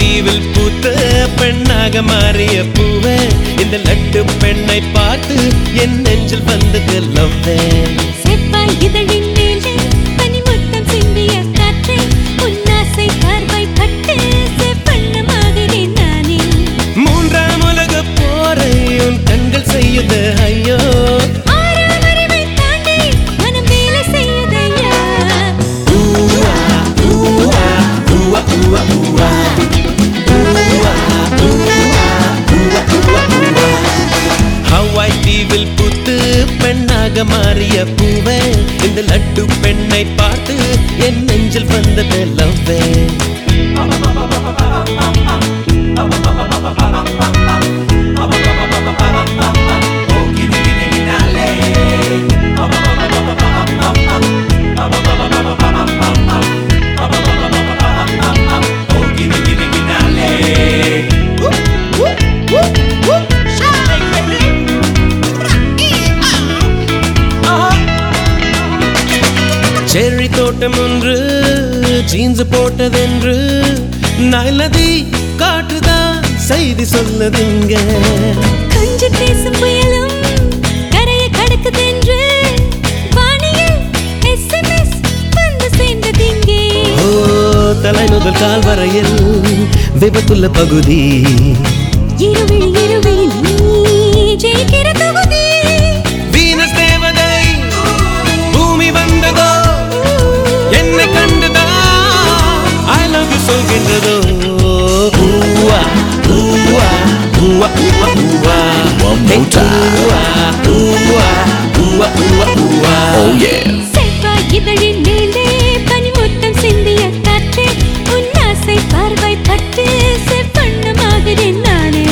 தீவில் பூத்த பெண்ணாக மாறிய பூவே இந்த லட்டு பெண்ணை பார்த்து என் நெஞ்சில் வந்தது லவ்வே செவ்வாய் இதழின் மேலே பனிமுத்தம் சிந்திய காற்றே உன்னாசை பார்வை பட்டு செவ்வண்ணமாகிறேன் நானே மூன்றாம் உலக போரை உன் கண்கள் செய்யுது ஐயோ ஆறாம் அறிவை தாண்டி மனம் வேலை செய்யுதையா ஊவா ஊவா ஊவா ஊவா ஊவா ஹவாய் தீவில் பூத்து பெண்ணாக மாறிய பூவே இந்த லட்டு பெண்ணை பார்த்து என் நெஞ்சில் வந்தது லவ்வே செர்ரி தோட்டம் ஒன்று ஜீன்ஸ் போட்டதென்று நலதி காற்றுதான் செய்தி சொல்லதுங்க கொஞ்சி பேசும் புயலும் கரையை கடக்குதென்று வானியில் SMS வந்து சேர்ந்ததிங்கே ஓ தலை முதல் கால் வரையில் விபத்துள்ள பகுதி இருவிழி நீ ஜெயிக்கிற தொகுதி வீனஸ் தேவதை பூமி வந்ததோ என்னை கண்டுதா ஐ லவ் யூ சொல்கின்றதோ ஊவா ஊவா ஊவா ஊவா ஊவா One more time. ஊவா ஊவா ஊவா ஊவா Oh yeah. செவ்வாய் இதழின் மேலே பனிமுத்தம் சிந்திய காற்றே உன்னாசை பார்வை பட்டு செவ்வண்ணமாகிறேன் நானே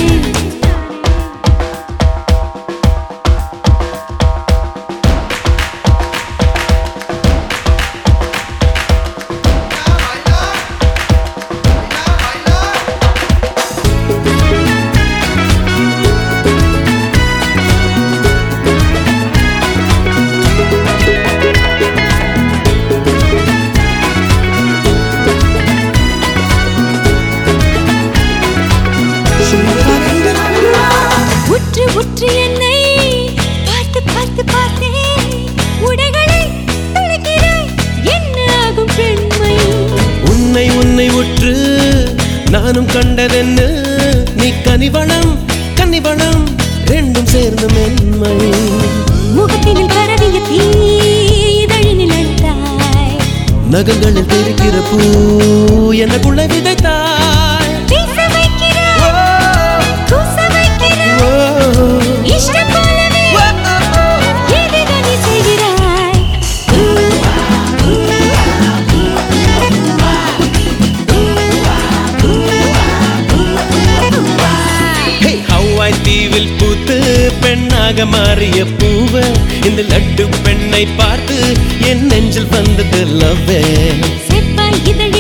உற்று உற்று என்னை பார்த்து பார்த்து பார்த்தே உடைகளை துளைக்கிறாய் என்ன ஆகும் பெண்மை உன்னை உன்னை உற்று நானும் கண்டதென்ன நீ கனிவளம் கன்னிவளம் ரெண்டும் சேர்ந்து மென்மை முகத்தினில் பரவிய தீ இதழினில் அழுத்தாய் நகங்களில் தெரிக்கிற பூ எனக்குள்ள விதைத்தாய் பேச வைக்கிறாய் கூச வைக்கிறாய் ஓ, இஷ்டம் போலவே ஏதேதோ நீ செய்கிறாய் ஹே, ஹவாய் தீவில் பூத்து பெண்ணாக மாறிய பூவே இந்த லட்டு பெண்ணை பார்த்து என் நெஞ்சில் வந்தது லவ்வே செவ்வாய் இதழில்